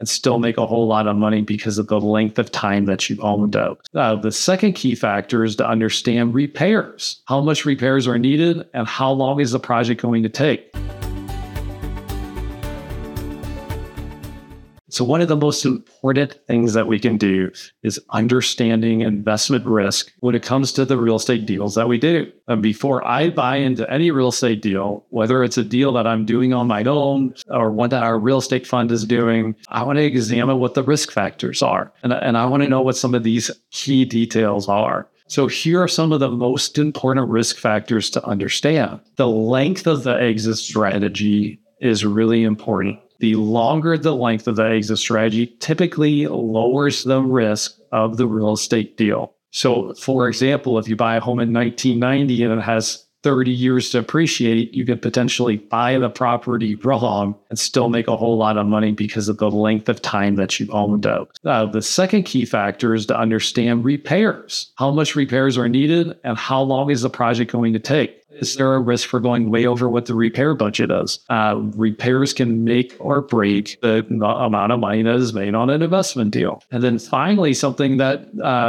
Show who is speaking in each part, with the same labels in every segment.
Speaker 1: and still make a whole lot of money because of the length of time that you owned it. The second key factor is to understand repairs. How much repairs are needed and how long is the project going to take? So one of the most important things that we can do is understanding investment risk when it comes to the real estate deals that we do. And before I buy into any real estate deal, whether it's a deal that I'm doing on my own or one that our real estate fund is doing, I want to examine what the risk factors are. And I want to know what some of these key details are. So here are some of the most important risk factors to understand. The length of the exit strategy is really important. The longer the length of the exit strategy typically lowers the risk of the real estate deal. So, for example, if you buy a home in 1990 and it has 30 years to appreciate, you could potentially buy the property wrong and still make a whole lot of money because of the length of time that you owned it. The second key factor is to understand repairs. How much repairs are needed and how long is the project going to take? Is there a risk for going way over what the repair budget is? Repairs can make or break the amount of money that is made on an investment deal. And then finally, something that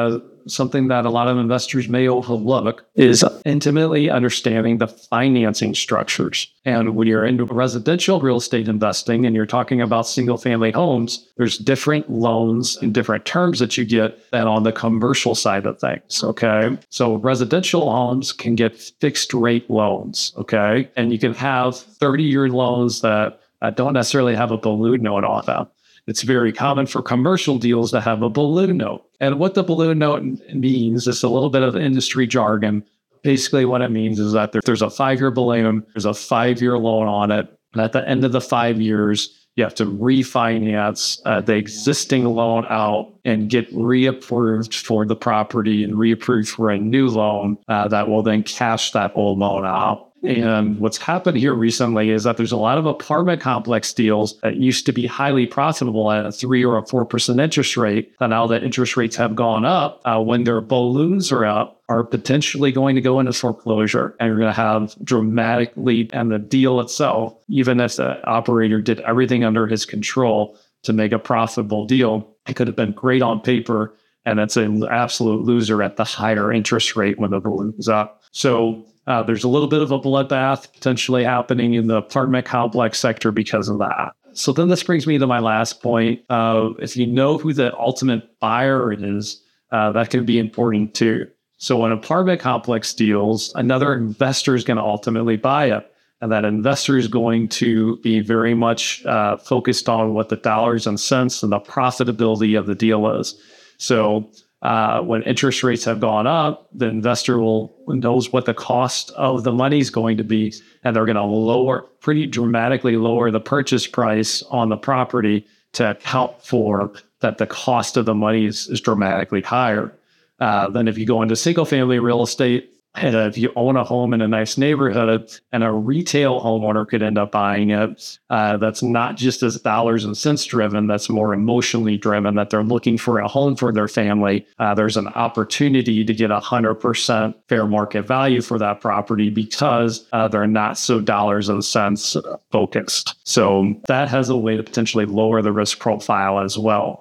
Speaker 1: a lot of investors may overlook is intimately understanding the financing structures. And when you're into residential real estate investing and you're talking about single family homes, there's different loans and different terms that you get than on the commercial side of things. Okay. So residential homes can get fixed rate loans. Okay. And you can have 30-year loans that don't necessarily have a balloon note on them. It's very common for commercial deals to have a balloon note. And what the balloon note means is a little bit of industry jargon. Basically, what it means is that there's a 5-year balloon, there's a 5-year loan on it. And at the end of the 5 years, you have to refinance the existing loan out and get reapproved for the property and reapproved for a new loan that will then cash that old loan out. And what's happened here recently is that there's a lot of apartment complex deals that used to be highly profitable at a 3 or a 4% interest rate. And now that interest rates have gone up, when their balloons are up, are potentially going to go into foreclosure. And you're going to have dramatically, and the deal itself, even if the operator did everything under his control to make a profitable deal, it could have been great on paper. And it's an absolute loser at the higher interest rate when the balloon's up. So there's a little bit of a bloodbath potentially happening in the apartment complex sector because of that. So then this brings me to my last point. If you know who the ultimate buyer is, that can be important too. So when apartment complex deals, another investor is going to ultimately buy it. And that investor is going to be very much focused on what the dollars and cents and the profitability of the deal is. So when interest rates have gone up, the investor knows what the cost of the money is going to be, and they're going to pretty dramatically lower the purchase price on the property to account for that the cost of the money is dramatically higher. Than if you go into single family real estate. And if you own a home in a nice neighborhood and a retail homeowner could end up buying it, that's not just as dollars and cents driven, that's more emotionally driven, that they're looking for a home for their family. There's an opportunity to get 100% fair market value for that property because they're not so dollars and cents focused. So that has a way to potentially lower the risk profile as well.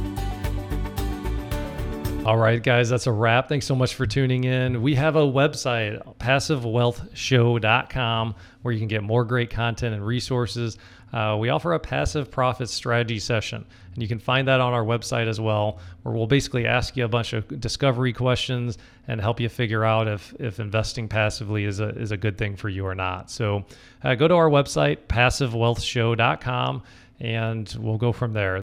Speaker 2: All right, guys, that's a wrap. Thanks so much for tuning in. We have a website, PassiveWealthShow.com, where you can get more great content and resources. We offer a passive profit strategy session, and you can find that on our website as well, where we'll basically ask you a bunch of discovery questions and help you figure out if investing passively is a good thing for you or not. So go to our website, PassiveWealthShow.com, and we'll go from there.